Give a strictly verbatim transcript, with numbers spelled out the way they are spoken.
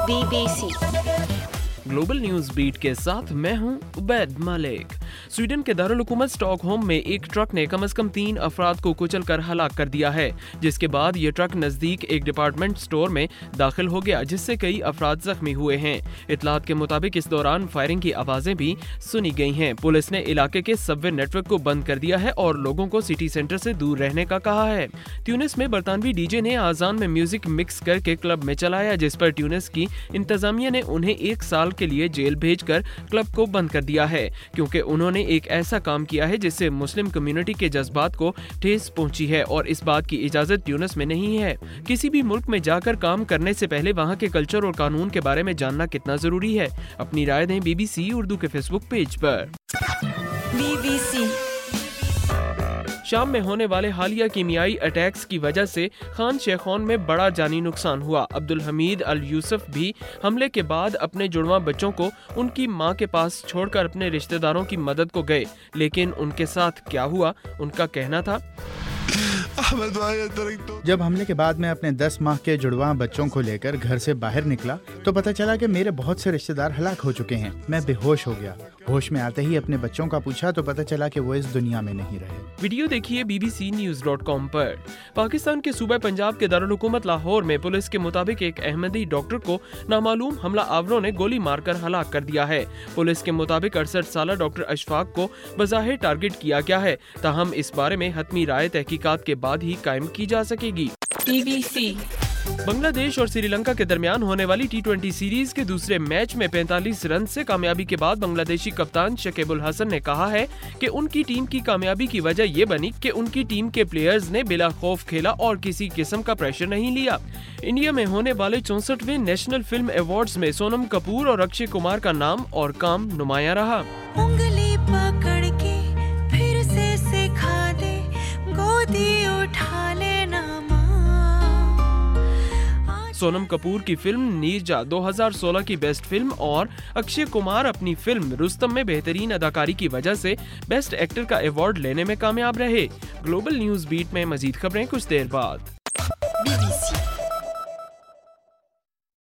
B B C global news beat के साथ मैं हूं उबैद मलिक। स्वीडन के दारुल हुकूमत स्टॉकहोम में एक ट्रक ने कम से कम तीन अफराद को कुचलकर हलाक कर दिया है, जिसके बाद ये ट्रक नजदीक एक डिपार्टमेंट स्टोर में दाखिल हो गया, जिससे कई अफराद जख्मी हुए हैं। इतलात के मुताबिक इस दौरान फायरिंग की आवाजें भी सुनी गई हैं। पुलिस ने इलाके के सबवे नेटवर्क को बंद कर दिया है और लोगों को सिटी सेंटर से दूर रहने का कहा है। ट्यूनिस में बरतानवी डीजे ने आजान में म्यूजिक मिक्स करके क्लब में चलाया, जिस पर ट्यूनिस की इंतजामिया ने उन्हें एक साल के लिए जेल भेजकर क्लब को बंद कर दिया है, क्योंकि उन्होंने एक ऐसा काम किया है जिससे मुस्लिम कम्युनिटी के जज्बात को ठेस पहुंची है और इस बात की इजाजत ट्यूनिस में नहीं है। किसी भी मुल्क में जाकर काम करने से पहले वहां के कल्चर और कानून के बारे में जानना कितना जरूरी है। अपनी राय दें बीबीसी उर्दू के फेसबुक पेज पर। बी बी सी शाम में होने वाले हालिया कीमियाई अटैक्स की वजह से खान शेखौन में बड़ा जानी नुकसान हुआ। अब्दुल हमीद अल यूसुफ भी हमले के बाद अपने जुड़वा बच्चों को उनकी मां के पास छोड़कर अपने रिश्तेदारों की मदद को गए, लेकिन उनके साथ क्या हुआ उनका कहना था। जब हमले के बाद मैं अपने दस माह के जुड़वा बच्चों को लेकर घर से बाहर निकला तो पता चला कि मेरे बहुत से रिश्तेदार हलाक हो चुके हैं। मैं बेहोश हो गया। होश में आते ही अपने बच्चों का पूछा तो पता चला कि वो इस दुनिया में नहीं रहे। वीडियो देखिए B B C news dot com पर। पाकिस्तान के सूबे पंजाब के दारुल हुकूमत लाहौर में पुलिस के मुताबिक एक अहमदी डॉक्टर को नामालूम हमला आवरों ने गोली मारकर हलाक कर दिया है। पुलिस के मुताबिक अड़सठ साल डॉक्टर अशफाक को बज़ाहिर टारगेट किया गया है, ताहम इस बारे में हतमी राय तहकीकात के बाद ही कायम की जा सकेगी। बी बी सी बांग्लादेश और श्रीलंका के दरमियान होने वाली टी ट्वेंटी सीरीज के दूसरे मैच में पैंतालीस रन से कामयाबी के बाद बांग्लादेशी कप्तान शकीबुल हसन ने कहा है कि उनकी टीम की कामयाबी की वजह ये बनी कि उनकी टीम के प्लेयर्स ने बिला खौफ खेला और किसी किस्म का प्रेशर नहीं लिया। इंडिया में होने वाले चौसठवें नेशनल फिल्म अवार्ड्स में सोनम कपूर और अक्षय कुमार का नाम और काम नुमाया रहा। उंगली पकड़ के फिर से सिखा दे, गोदी उठा लेना। सोनम कपूर की फिल्म नीरजा दो हज़ार सोलह की बेस्ट फिल्म और अक्षय कुमार अपनी फिल्म रुस्तम में बेहतरीन अदाकारी की वजह से बेस्ट एक्टर का अवार्ड लेने में कामयाब रहे। ग्लोबल न्यूज बीट में मजीद खबरें कुछ देर बाद। बी बी सी